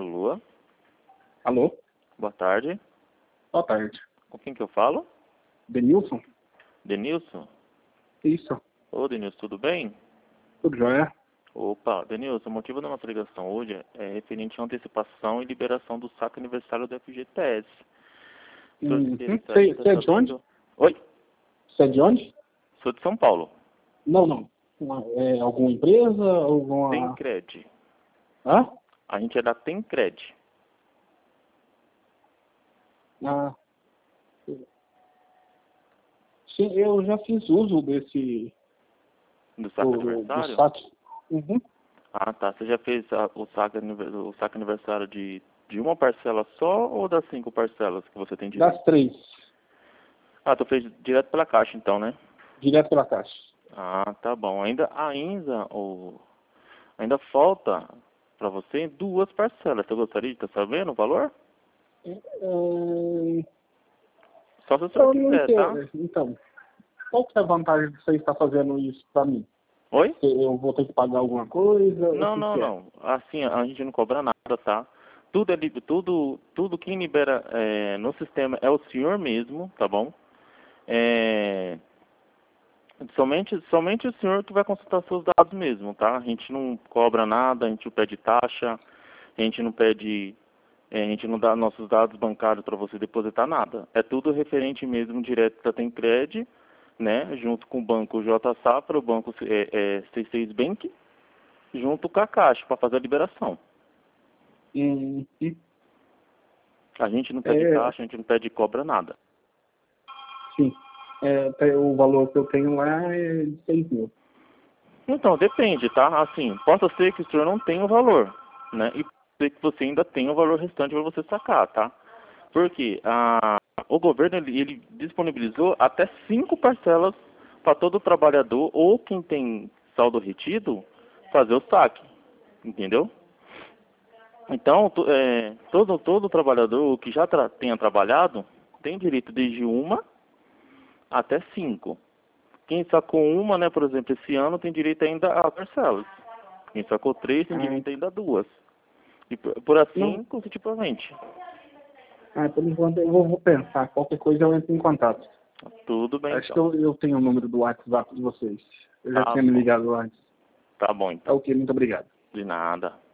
Alô? Alô? Boa tarde. Boa tarde. Com quem que eu falo? Denilson? Denilson? Isso. Ô, Denilson, tudo bem? Tudo jóia? Opa, Denilson, o motivo da nossa ligação hoje é referente à antecipação e liberação do saque aniversário do FGTS. O senhor se interessaria Você é de onde? Oi? Você é de onde? Sou de São Paulo. Não. É alguma empresa? Alguma... Tencred. Hã? A gente é da Tencred. Ah. Sim, eu já fiz uso desse... Do saque do aniversário? saque. Uhum. Ah, tá. Você já fez o saque aniversário de uma parcela só ou das 5 parcelas que você tem direito? Das 3. Ah, tu fez direto pela Caixa então, né? Direto pela Caixa. Ah, tá bom. Ainda falta para você 2 parcelas. Você gostaria de estar sabendo o valor? Só se o senhor Eu não quiser, tá? entendo. Então, qual que é a vantagem de você estar fazendo isso para mim? Oi? Eu vou ter que pagar alguma coisa? Não, O que é? não. Assim, a gente não cobra nada, tá? Tudo quem libera no sistema é o senhor mesmo, tá bom? É, somente o senhor que vai consultar seus dados mesmo, tá? A gente não cobra nada, a gente não pede taxa, a gente não pede, a gente não dá nossos dados bancários para você depositar nada. É tudo referente mesmo direto da Tencred, né? Junto com o banco J Safra, o banco C6 Bank, junto com a Caixa para fazer a liberação. Hum, A gente não pede taxa, a gente não pede cobra nada. Sim. O valor que eu tenho lá é de 6 mil. Então, depende, tá? Assim, possa ser que o senhor não tenha o valor, né? E pode ser que você ainda tenha o valor restante para você sacar, tá? Porque o governo, ele disponibilizou até 5 parcelas para todo trabalhador ou quem tem saldo retido fazer o saque, entendeu? Então, todo trabalhador que já tenha trabalhado tem direito desde 1 até 5. Quem sacou 1, né, por exemplo, esse ano tem direito ainda a parcelas. Quem sacou 3 tem direito ainda a 2. E por assim, Não. consecutivamente. Por enquanto eu vou pensar. Qualquer coisa eu entro em contato. Tudo bem, Acho então. que eu tenho o número do WhatsApp de vocês. Eu já Tá tinha me bom. ligado antes. Tá bom, Tá então. ok, muito obrigado. De nada.